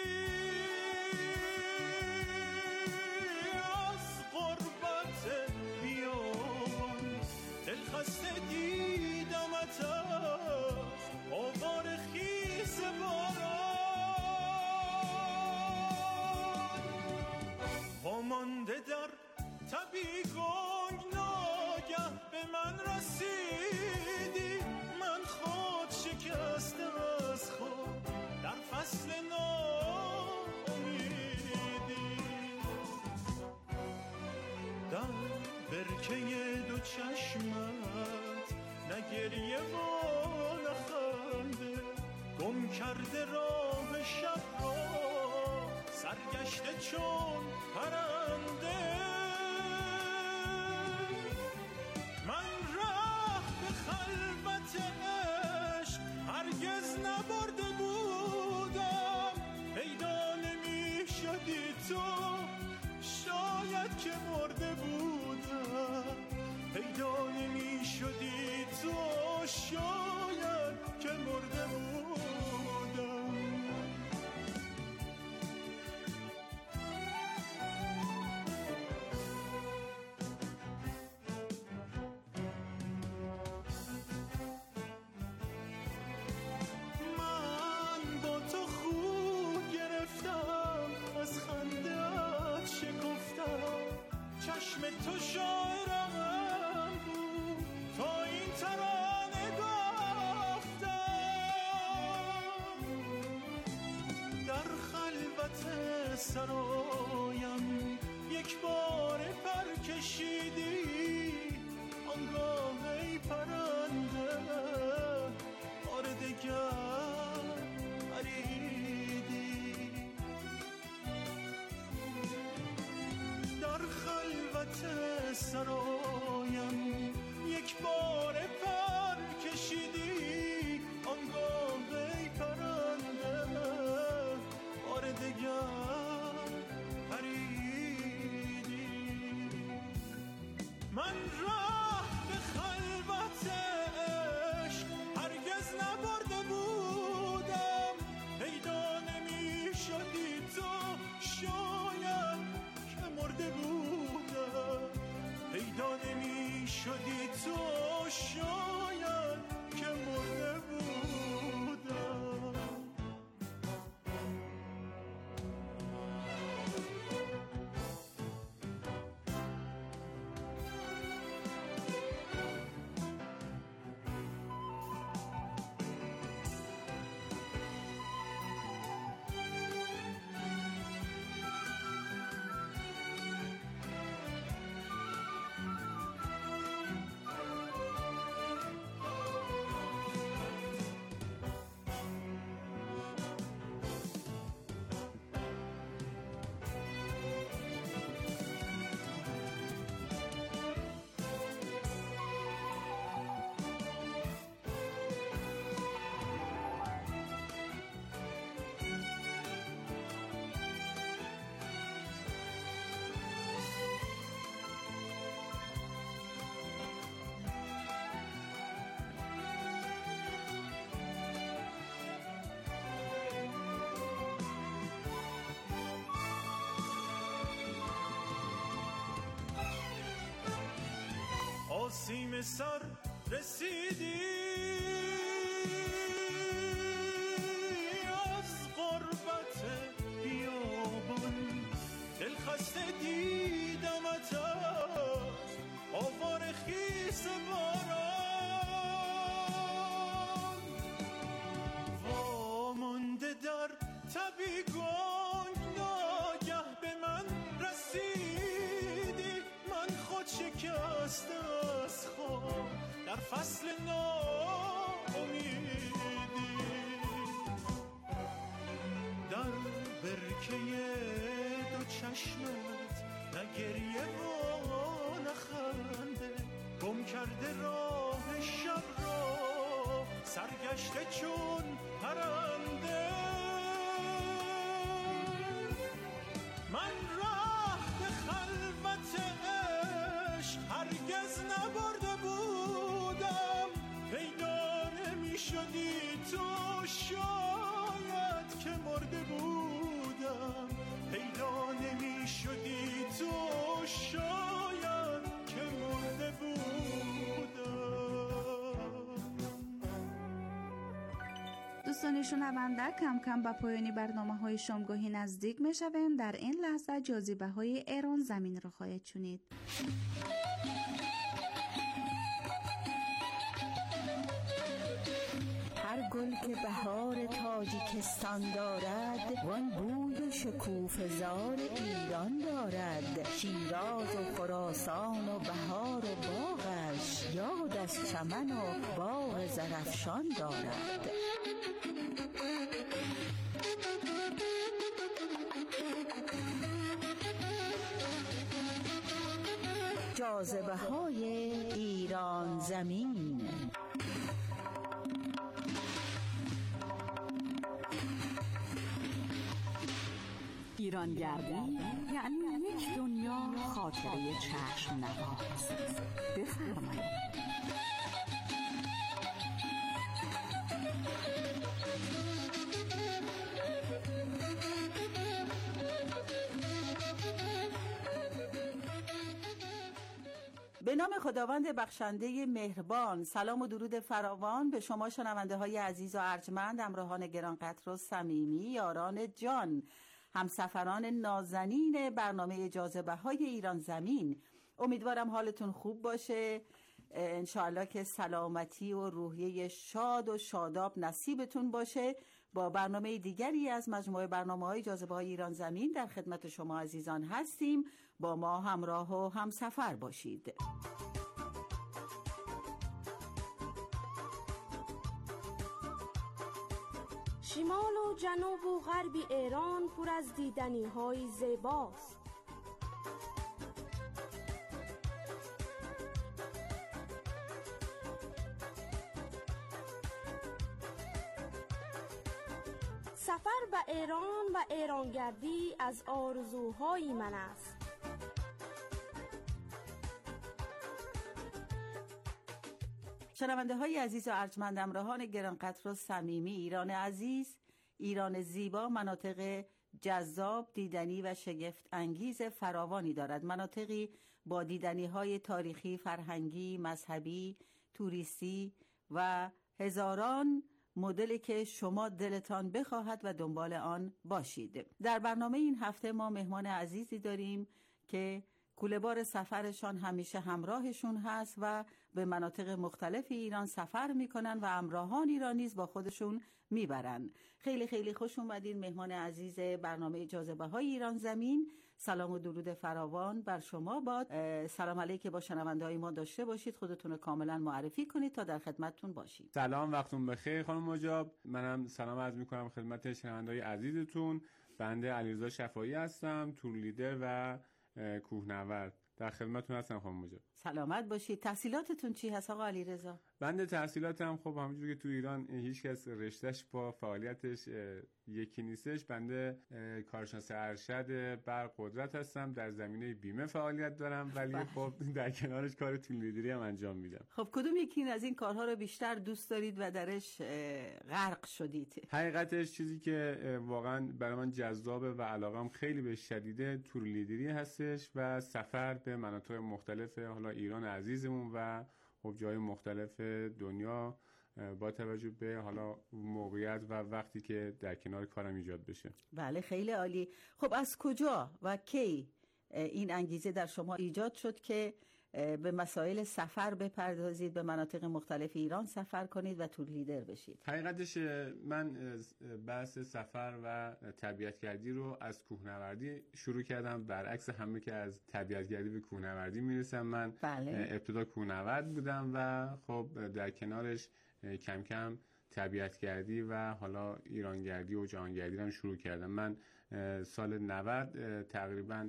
از غربت بیابان، دل خسته دیدمت از آوار خیز باران، پامانده در تبی گنگ ناگه به من رسیدی، من خود شکستم از خود در فصل ناامیدی، در برکه دو چشمت نه گریه و نه خنده، گم کرده راه شب را سرگشته چون پرنده، من راه به خلوت عشق هرگز نبرده بودم، پیدا نمی شدی تو شاید که مرده بودم. سرایم یک بار پر کشیدی، آنگاه ای پرنده بار دگر پریدی. در خلوت سرایم یک بار پر کشیدی، آنگاه ای پرنده بار دگر پریدی. من راه به خلوت عشق هرگز نبرده بودم، پیدا نمی شدی تو شاید که مرده بودم، پیدا نمی شدی تو شاید که مرده بودم. آسیم سر رسیدی از غربت بیابان، دلخسته دیدمت از آوار خیس باران، وامانده در تبیگان ناگه به من رسیدی، من خود شکسته از خواب در فصل ناامیدی. در برکه دو چشمت نه گریه و نه خنده، گم کرده راه شب را سرگشته چون پرنده. من راه به خلوت عشق هرگز نبرده بودم، پیدا نمی شدی تو شاید که مرده بودم، پیدا نمی شدی تو شاید که مرده بودم. دوستان شنونده، کم کم به پایانی برنامه‌های شامگاهی نزدیک می‌شویم. در این لحظه جاذبه‌های ایران زمین را خواهید شنید. هر گل که بهار تاجیکستان دارد، وان بوی و شکوفه‌زار ایران دارد. شیراز و خراسان و بهار و باغش، یاد از چمن و باغ زرافشان دارد. جاذبه‌های ایران زمین. ایرانگردی یعنی یک دنیا خاطره چشم نواز. بفرمایید. به نام خداوند بخشنده مهربان، سلام و درود فراوان به شما شنونده های عزیز و ارجمند، همراهان گرانقدر و صمیمی، یاران جان، همسفران نازنین برنامه جاذبه‌های ایران زمین. امیدوارم حالتون خوب باشه، انشاءالله که سلامتی و روحیه شاد و شاداب نصیبتون باشه با برنامه دیگری از مجموعه برنامه‌های جاذبه‌های ایران زمین در خدمت شما عزیزان هستیم. با ما همراه و همسفر باشید. شمال و جنوب و غرب ایران پر از دیدنی‌های زیباست. سفر به ایران و ایرانگردی از آرزوهای من است. شنونده های عزیز و ارجمند، همراهان گرانقدر و صمیمی، ایران عزیز، ایران زیبا مناطق جذاب، دیدنی و شگفت انگیز فراوانی دارد. مناطقی با دیدنی های تاریخی، فرهنگی، مذهبی، توریستی و هزاران مدلی که شما دلتان بخواهد و دنبال آن باشید. در برنامه این هفته ما مهمان عزیزی داریم که کوله‌بار سفرشان همیشه همراهشون هست و به مناطق مختلف ایران سفر میکنن و همراهانی را نیز با خودشون میبرن. خیلی خیلی خوش اومدین مهمان عزیز برنامه جاذبه‌های ایران زمین. سلام و درود فراوان بر شما باد. سلام علیکم با شنونده‌های ما داشته باشید. خودتون رو کاملا معرفی کنید تا در خدمتتون باشیم. سلام، وقتتون بخیر خانم مجاب. منم سلام عرض میکنم خدمت شنونده‌های عزیزتون. بنده علیرضا شفاعی هستم، تور لیدر و کوهنورد. در خدمتتون هستم خانم مجاب. سلامت باشید. تحصیلاتتون چی هست آقا علیرضا؟ بنده تحصیلاتم خب همونجوری که تو ایران هیچ کس رشتهش با فعالیتش یکی نیستش. بنده کارشناس ارشد برق قدرت هستم، در زمینه بیمه فعالیت دارم، ولی خب در کنارش کار تور لیدری هم انجام میدم. خب کدوم یکی از این کارها رو بیشتر دوست دارید و درش غرق شدید؟ حقیقتش چیزی که واقعا برای من جذابه و علاقم خیلی به شدیده تور لیدری هستش و سفر به مناطق مختلف حالا ایران عزیزمون و خب جای مختلف دنیا با توجه به حالا موقعیت و وقتی که در کنار کارم ایجاد بشه. بله خیلی عالی. خب از کجا و کی این انگیزه در شما ایجاد شد که به مسائل سفر بپردازید، به مناطق مختلف ایران سفر کنید و تور لیدر بشید؟ حقیقتش من بحث سفر و طبیعتگردی رو از کوهنوردی شروع کردم، برعکس همه که از طبیعتگردی به کوهنوردی میرسم. من ابتدا کوهنورد بودم و خب در کنارش کم کم طبیعتگردی و حالا ایرانگردی و جهانگردی رو شروع کردم. من سال 90 تقریبا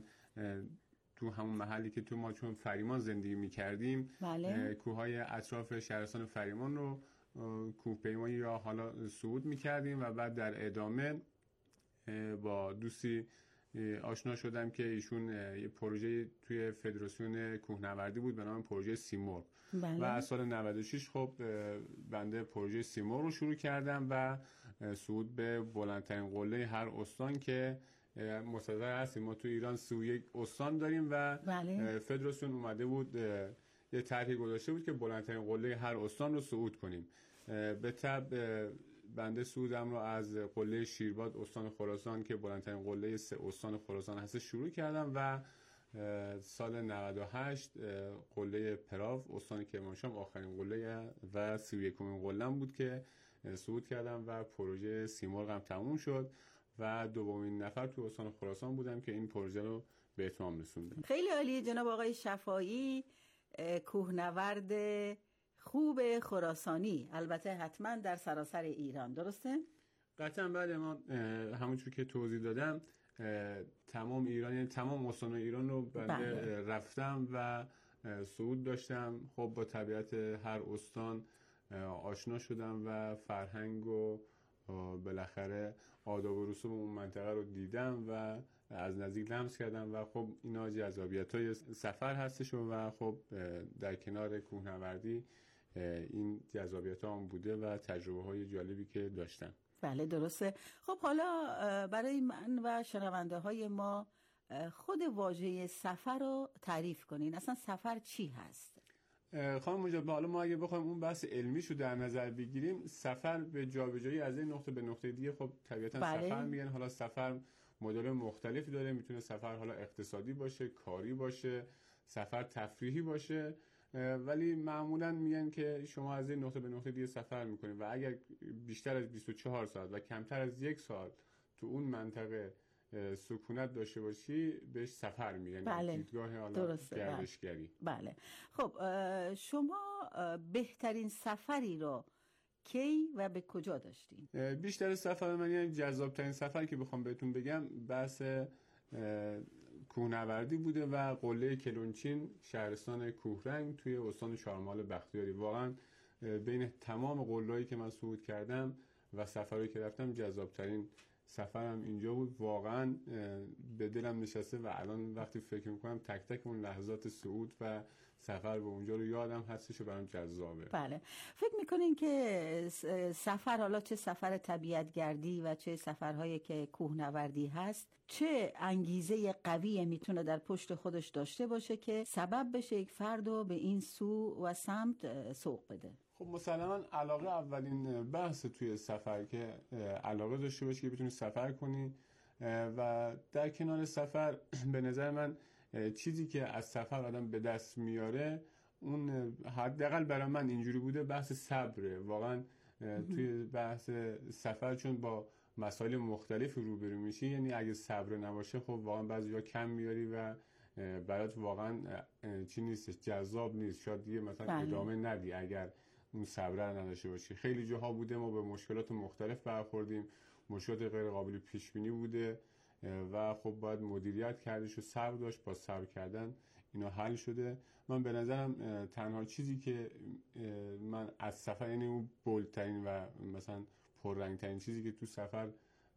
تو همون محلی که تو ما چون فریمان زندگی می‌کردیم، کوههای اطراف شهرستان فریمان رو کوهپیمایی یا حالا صعود می‌کردیم و بعد در ادامه با دوستی آشنا شدم که ایشون یه پروژه توی فدراسیون کوهنوردی بود به نام پروژه سیمرغ. و از سال 96 خب بنده پروژه سیمرغ رو شروع کردم و صعود به بلندترین قله هر استان که مستظر هستیم. ما تو ایران 31 استان داریم و فدراسیون اومده بود یه طرحی گذاشته بود که بلندترین قله هر استان رو صعود کنیم. به تبع بنده صعودم رو از قله شیرباد استان خراسان که بلندترین قله 3 استان خراسان هست شروع کردم و سال 98 قله پراو استان کرمانشاه آخرین قله و 31مین قله‌ام بود که صعود کردم و پروژه سیمرغ هم تموم شد و دومین نفر تو استان خراسان بودم که این پروژه رو به اتمام رسوندم. خیلی عالی جناب آقای شفاعی، کوهنورد خوب خراسانی، البته حتما در سراسر ایران، درسته؟ قطعا بله. ما همونجور که توضیح دادم تمام ایران، یعنی تمام استان ایران رو بنده رفتم و صعود داشتم. خب با طبیعت هر استان آشنا شدم و فرهنگ و بالاخره آداب و رسوم اون منطقه رو دیدم و از نزدیک لمس کردم و خب اینا جذابیت‌های سفر هستش و خب در کنار کوهنوردی این جذابیت‌ها هم بوده و تجربه‌های جالبی که داشتم. بله درسته. خب حالا برای من و شنونده‌های ما خود واژه سفر رو تعریف کنین. اصلا سفر چی هست؟ خانم مجاب، حالا ما اگه بخوایم اون بحث علمیشو در نظر بگیریم، سفر به جابجایی از این نقطه به نقطه دیگه خب طبیعتا سفر میگن. حالا سفر مدل مختلفی داره، میتونه سفر حالا اقتصادی باشه، کاری باشه، سفر تفریحی باشه ولی معمولا میگن که شما از این نقطه به نقطه دیگه سفر میکنید و اگر بیشتر از 24 ساعت و کمتر از 1 ساعت تو اون منطقه سکونت داشته باشی بهش سفر میگن. بله. دیدگاه گردشگری. بله. خب شما بهترین سفری رو کی و به کجا داشتین؟ بیشتر سفر من، یعنی جذابترین سفر که بخوام بهتون بگم، بحث کوهنوردی بوده و قله کلونچین، شهرستان کوهرنگ توی استان چهارمحال بختیاری. واقعا بین تمام قله‌هایی که من صعود کردم و سفرهایی که رفتم جذابترین سفرم اینجا بود. واقعا به دلم نشسته و الان وقتی فکر میکنم تک تک اون لحظات صعود و سفر به اونجا رو یادم هستش و برام جذابه. بله. فکر میکنین که سفر، حالا چه سفر طبیعتگردی و چه سفرهایی که کوهنوردی هست، چه انگیزه قوی میتونه در پشت خودش داشته باشه که سبب بشه یک فرد رو به این سو و سمت سوق بده؟ خب مسلماً علاقه اولین بحث توی سفر که علاقه داشته باشی که بتونی سفر کنی و در کنار سفر به نظر من چیزی که از سفر آدم به دست میاره، اون حداقل برای من اینجوری بوده، بحث صبره. واقعا توی بحث سفر چون با مسائل مختلف روبرو میشی، یعنی اگه صبر نباشه خب واقعا بعضی‌ها کم میاری و برات واقعا چی نیستش، جذاب نیست، شاید دیگه مثلا ادامه ندی اگر اون صبر رو نداشته باشی. خیلی جاها بوده ما به مشکلات مختلف برخوردیم، مشکلات غیر قابل پیش بینی بوده و خب باید مدیریت کردش و صبر داشت، با صبر کردن اینا حل شده. من به نظرم تنها چیزی که من از سفر، یعنی اون بولترین و مثلا پررنگترین چیزی که تو سفر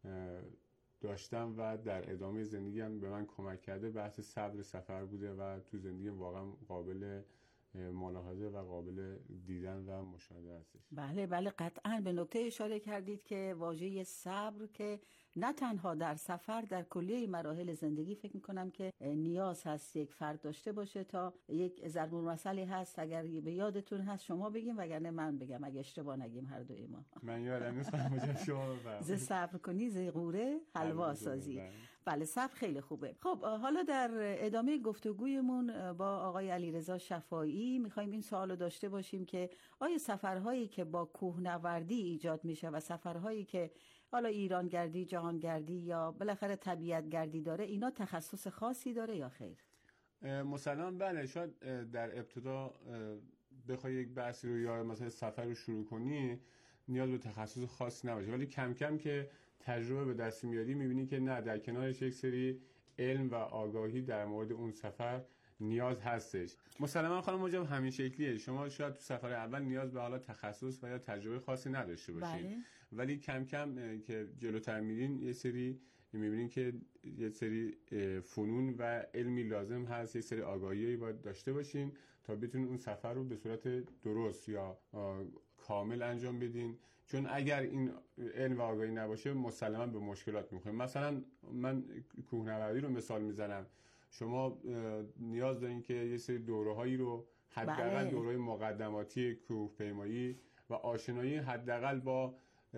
داشتم و در ادامه زندگیم به من کمک کرده، بحث صبر سفر بوده و تو زندگیم واقعا قابل ملاحظه و قابل دیدن و مشاهده هستش. بله بله، قطعا به نکته اشاره کردید که واژه صبر که نه تنها در سفر، در کلیه مراحل زندگی فکر میکنم که نیاز هست یک فرد داشته باشه. تا یک ضرب المثلی هست، اگر به یادتون هست شما بگیم وگرنه من بگم اگه اشتباه نگیم هر دوی ما. من یادم نیست شما بگم. ز صبر کنی ز غوره حلوا سازی. بله صبر خیلی خوبه. خب حالا در ادامه گفتگویمون با آقای علیرضا شفاعی میخوایم این سوالو داشته باشیم که آیا سفرهایی که با کوهنوردی ایجاد میشه و سفرهایی که حالا ایران گردی، جهان گردی یا بالاخره طبیعت گردی داره، اینا تخصص خاصی داره یا خیر؟ مثلا بله، شاید در ابتدا بخوای یک بحثی رو یا مثلا سفر رو شروع کنی نیاز به تخصص خاصی نباشه، ولی کم کم که تجربه به دست میاری میبینی که نه، در کنارش یک سری علم و آگاهی در مورد اون سفر نیاز هستش. مسلما خانم مجاب همین شکلیه. شما شاید تو سفر اول نیاز به حالا تخصص و یا تجربه خاصی نداشته باشین، ولی کم کم که جلوتر میرین یه سری میبینین که یه سری فنون و علمی لازم هست، یه سری آگاهیایی باید داشته باشین تا بتونین اون سفر رو به صورت درست یا کامل انجام بدین. چون اگر این علم و آگاهی نباشه مسلما به مشکلات میخوریم. مثلا من کوهنوردی رو مثال میزنم، شما نیاز دارین که یه سری دوره‌هایی رو حداقل دوره‌های مقدماتی کوهپیمایی و آشنایی حداقل با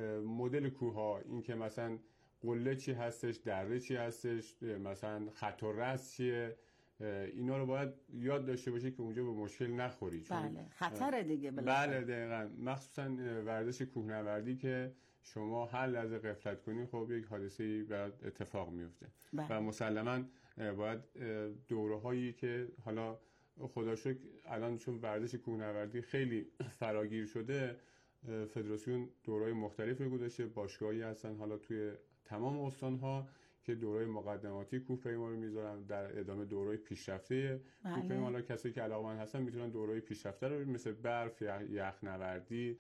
مدل کوه‌ها، این که مثلا قله چی هستش، دره چی هستش، مثلا خط و رس چیه، اینا رو باید یاد داشته باشه که اونجا به مشکل نخوری. بله خطره دیگه. بله دقیقاً، مخصوصا ورزش کوهنوردی که شما هر لحظه غفلت کنی خب یک حادثه‌ای برات اتفاق میفته. و مسلماً باید دوره‌هایی که حالا خدا شکر الان چون ورزش کوهنوردی خیلی فراگیر شده، فدراسیون دوره‌های مختلفی گذاشته، باشگاهی هستن حالا توی تمام استان‌ها که دوره‌های مقدماتی کوهپیما رو میذارن، در ادامه دوره‌های پیشرفته کوهپیما. حالا کسایی که علاقه‌مند هستن میتونن دوره‌های پیشرفته رو مثل برف، یخنوردی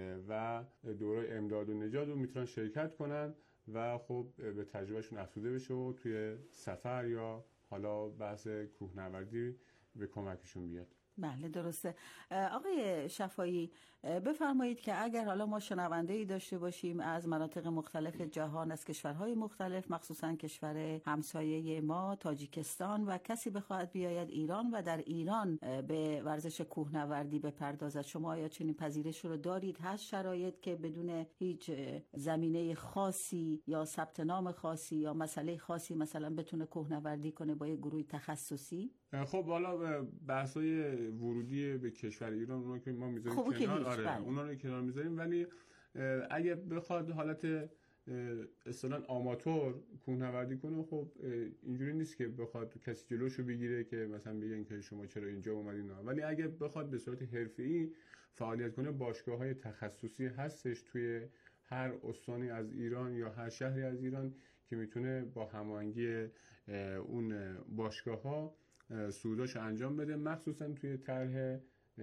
و دوره امداد و نجات رو میتونن شرکت کنن و خب به تجربهشون افزوده بشه و توی سفر یا حالا بحث کوهنوردی به کمکشون بیاد. بله درسته. آقای شفاعی بفرمایید که اگر حالا ما شنونده‌ای داشته باشیم از مناطق مختلف جهان، از کشورهای مختلف، مخصوصا کشور همسایه ما تاجیکستان، و کسی بخواهد بیاید ایران و در ایران به ورزش کوهنوردی بپردازد، شما آیا چنین پذیرش رو دارید؟ هست شرایط که بدون هیچ زمینه خاصی یا ثبت نام خاصی یا مسئله خاصی مثلا بتونه کوهنوردی کنه با یک گروه تخصصی؟ خب حالا بحث‌های ورودی به کشور ایران اونا که ما میذاریم کنار، اونا رو کنار میذاریم، ولی اگه بخواد حالت اصطلاحاً آماتور کوهنوردی کنه، خب اینجوری نیست که بخواد کسی جلوشو بگیره که مثلا بگن که شما چرا اینجا اومدین، ولی اگه بخواد به صورت حرفه‌ای فعالیت کنه، باشگاه‌های تخصصی هستش توی هر استانی از ایران یا هر شهری از ایران که میتونه با هماهنگی اون باشگاه‌ها صعوداشو انجام بده، مخصوصا توی طرح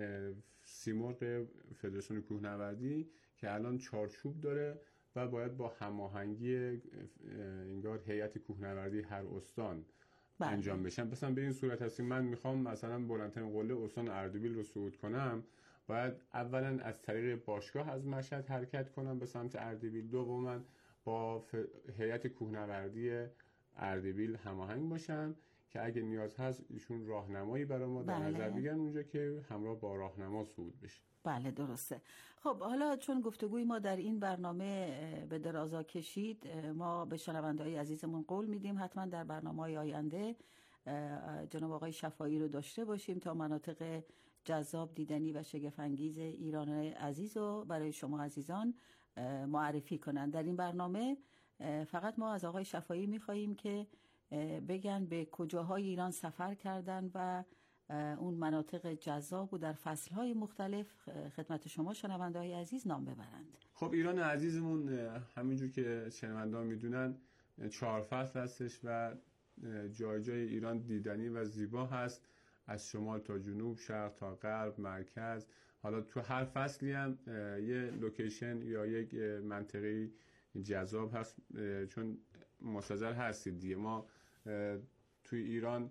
سیمرغ فدراسیون کوهنوردی که الان چارچوب داره و باید با هماهنگی انگار هیئت کوهنوردی هر استان انجام بشن. مثلا به این صورت هستی من میخوام مثلا بلندترین قله استان اردبیل رو صعود کنم، باید اولا از طریق باشگاه از مشهد حرکت کنم به سمت اردبیل، دوما با هیئت کوهنوردی اردبیل هماهنگ باشم که اگه نیاز هست ایشون راهنمایی برای ما در نظر بگیرن اونجا که همراه با راهنما صعود بشه. بله درسته. خب حالا چون گفتگوی ما در این برنامه به درازا کشید، ما به شنونده‌های عزیزمون قول میدیم حتما در برنامه‌های آینده جناب آقای شفایی رو داشته باشیم تا مناطق جذاب، دیدنی و شگفت‌انگیز ایران عزیز رو برای شما عزیزان معرفی کنن. در این برنامه فقط ما از آقای شفایی می‌خواهیم که بگن به کجاهای ایران سفر کردن و اون مناطق جذاب و در فصلهای مختلف خدمت شما شنونده‌های عزیز نام ببرند. خب ایران عزیزمون همینجور که شنونده‌ها میدونن 4 فصل هستش و جای جای ایران دیدنی و زیبا هست، از شمال تا جنوب، شرق تا غرب، مرکز. حالا تو هر فصلی هم یه لوکیشن یا یک منطقه جذاب هست، چون مستظر هستید دیگه. ما توی ایران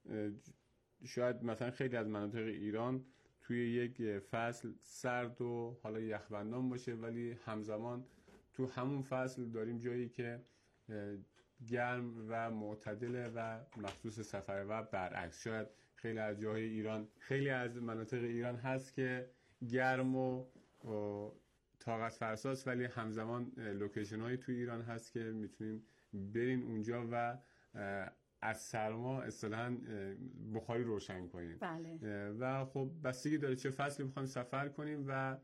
شاید مثلا خیلی از مناطق ایران توی یک فصل سرد و حالا یخبندان باشه، ولی همزمان تو همون فصل داریم جایی که گرم و معتدله و مخصوص سفر و برعکس. شاید خیلی از جاهای ایران، خیلی از مناطق ایران هست که گرم و طاقت فرساست، ولی همزمان لوکیشن هایی توی ایران هست که میتونیم برین اونجا و از سرما اصطلاحاً بخاری روشن کنیم. بله. و خب بستگی داره چه فصلی میخوایم سفر کنیم و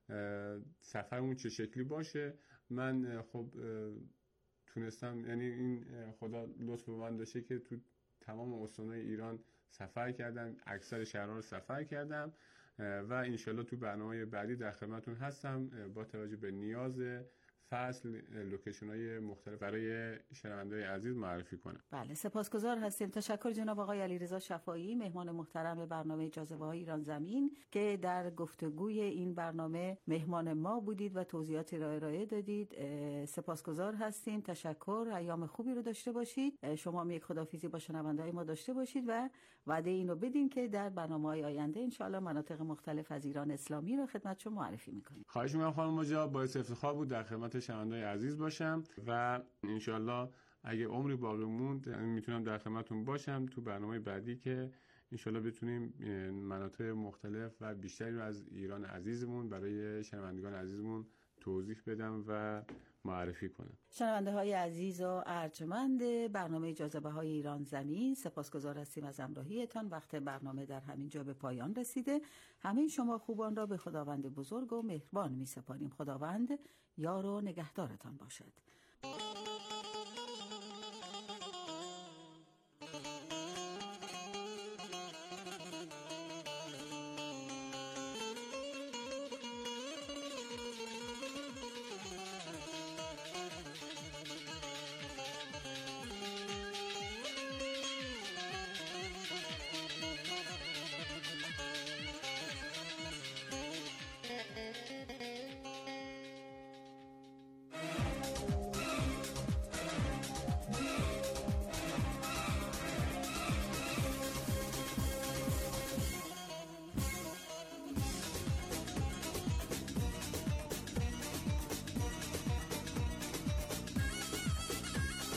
سفرمون چه شکلی باشه. من خب تونستم، یعنی این خدا لطف به من داشته که تو تمام استان‌های ایران سفر کردم، اکثر شهرها رو سفر کردم و انشالله تو برنامه بعدی در خدمتتون هستم با توجه به نیاز فصل لوکیشن‌های مختلف برای شنونده‌های عزیز معرفی کنم. بله سپاسگزار هستیم. تشکر جناب آقای علیرضا شفایی، مهمان محترم برنامه جاذبه‌های ایران زمین که در گفتگوی این برنامه مهمان ما بودید و توضیحاتی را ارائه دادید. سپاسگزار هستیم. تشکر. ایام خوبی رو داشته باشید. شما هم یک خداحافظی با شنونده‌های ما داشته باشید و وعده اینو بدیم که در برنامه‌های آینده ان شاءالله مناطق مختلف از ایران اسلامی رو خدمت شما معرفی می‌کنیم. خواهش می‌کنم خانم مجا، باعث افتخار بود در خدمت شنونده‌های عزیز باشم و انشالله اگه عمری باقی موند میتونم در خدمتتون باشم تو برنامه بعدی که انشالله بتونیم مناطق مختلف و بیشتری رو از ایران عزیزمون برای شنوندگان عزیزمون توضیح بدم و معرفی کنم. شنونده‌های عزیز و ارجمند برنامه جاذبه‌های ایران زمین، سپاسگزار هستیم از همراهیتان. وقت برنامه در همین جا به پایان رسیده. همه شما خوبان را به خداوند بزرگ و مهربان می‌سپاریم. خداوند یار و نگهدارتان باشد.